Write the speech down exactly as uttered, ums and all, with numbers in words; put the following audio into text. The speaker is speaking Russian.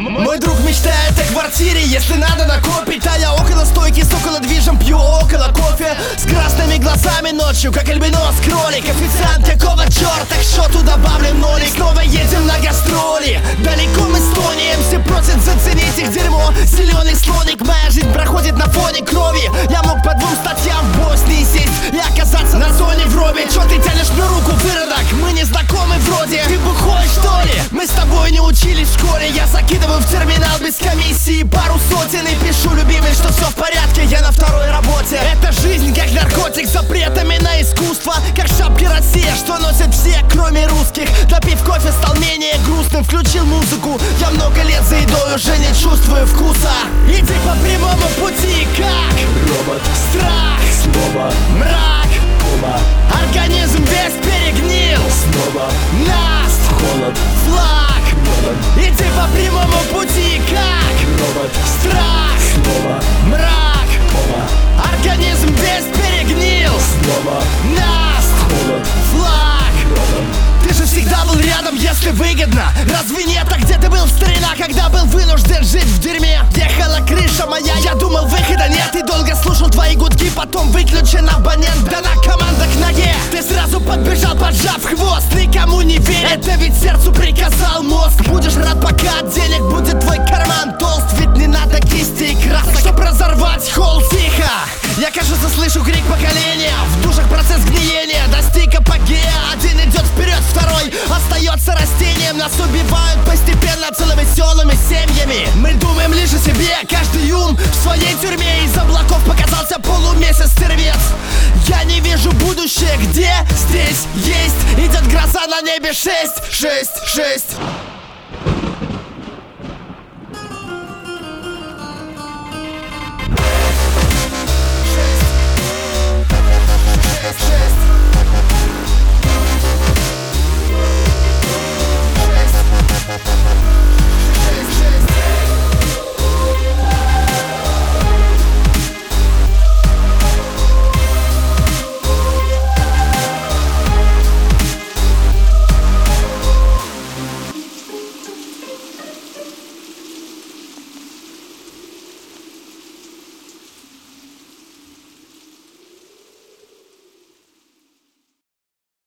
Мой друг мечтает о квартире, если надо накопить. А я около стойки с около движем пью около кофе. С красными глазами ночью, как альбинос кролик. Официант, какого черта, к счету добавлен нолик. Снова едем на гастроли, далеко мы стонем. Все просят заценить их дерьмо. Зеленый слоник, моя жизнь проходит на фоне крови. Я мог по двум статьям в Боснии сесть и оказаться на зоне в робе. Чё ты тянешь мне руку, выродок? Мы не знакомы вроде. Ты бухой, что ли? Мы с тобой не учились в школе. Я закидываю в терминал без комиссии пару сотен и пишу, любимый, что все в порядке, я на второй работе. Это жизнь как наркотик с запретами на искусство. Как шапки Россия, что носят все, кроме русских. Допив кофе, стал менее грустным, включил музыку. Я много лет за едой уже не чувствую вкуса. Иди по прямому пути, как робот, страх, слово, мрак, кома, организм весь перегнил. снова Наст, холод, флаг. голод, Иди по прямому пути, как робот, страх, слово, мрак, кома, организм весь перегнил. снова Наст, холод, флаг. голод. Ты же всегда был рядом, если выгодно. Разве нет? А где ты был, старина, когда был вынужден жить в дерьме? Ехала крыша моя, я думал, выхода нет. И долго слушал твои гудки, потом выключен абонент. Дана команда к ноге, ты сразу подбежал, поджав хвост. Никому не верь, это ведь сердцу приказал мозг. Будешь рад, пока от денег будет твой карман толст. Ведь не надо кисти и красок, чтоб разорвать холл. Тихо, я, кажется, слышу крик поколения. В душах процесс гниения достиг апогея. Один идет вперед, второй остается растением. Нас убивают постепенно целыми селами, семьями. Мы думаем лишь о себе, каждый ум в своей тюрьме. Из облаков показался полумесяц стервец. Я не вижу будущее, где здесь есть. Идет гроза на небе, шесть, шесть, шесть.